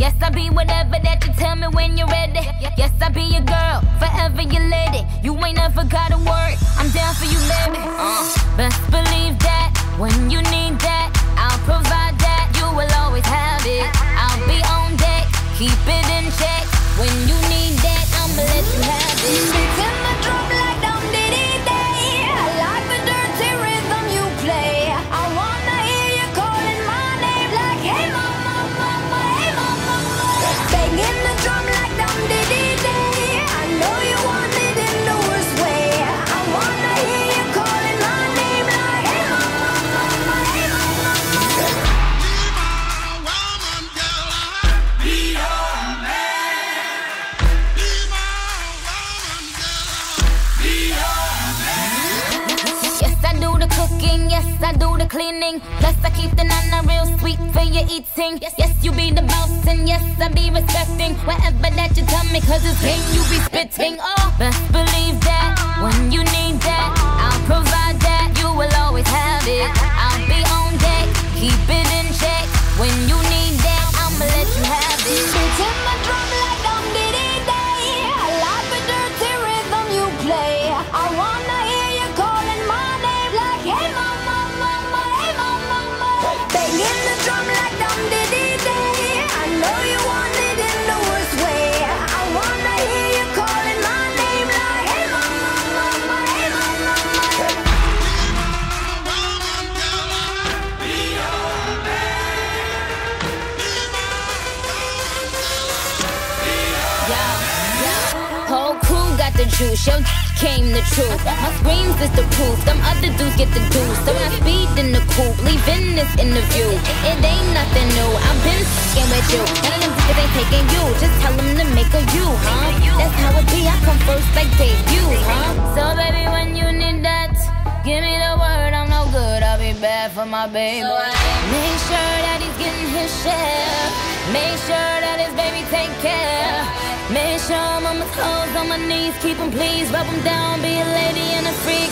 Yes, I'll be whatever that you tell me when you're ready. Yes, I'll be your girl, forever your lady. You ain't never gotta worry, I'm down for you, baby. Best believe that when you need that, I'll provide that. You will always have it. I'll be on deck, keep it in check. When you need that, I'ma let you have it. Beating the drum like dum diddy day. I like the dirty rhythm you play. I wanna hear you calling my name like hey mama, mama, hey mama, mama. Banging the drum like dum diddy day. I know you want it in the worst way. I wanna hear you calling my name like hey mama, mama, hey mama, mama. Yes, I do the cleaning. Plus, I keep the nana real sweet for your eating. Yes, you be the boss, and yes, I be respecting whatever that you tell me, cause it's game you be spitting. Oh, best believe that when you need that, I'll provide that. You will always have it. I'll be on deck, keep it in check. When you need that, I'ma let you have it. Beating my drum like dum diddy day. I like the dirty rhythm you play. I wanna hear you calling my name like hey mama, mama, hey mama, mama. Banging the drum like dum diddy day. I know you want it in the worst way. I wanna hear you calling my name like hey mama, mama, hey mama, mama. Whole crew got the juice, yo came the truth. My screams is the proof, them other dudes get the dues. So I speed in the coupe, leaving this interview. It ain't nothing new, I've been f***ing with you. None of them niggas ain't taking you, just tell them to make a you, huh? That's how it be, I come first like debut, huh? So baby, when you need that, give me the word, I'm no good, I'll be bad for my baby. Make sure that he's getting his share. Make sure that his baby take care. Make sure I'm on my toes, on my knees, keep him please, rub him down, be a lady and a free.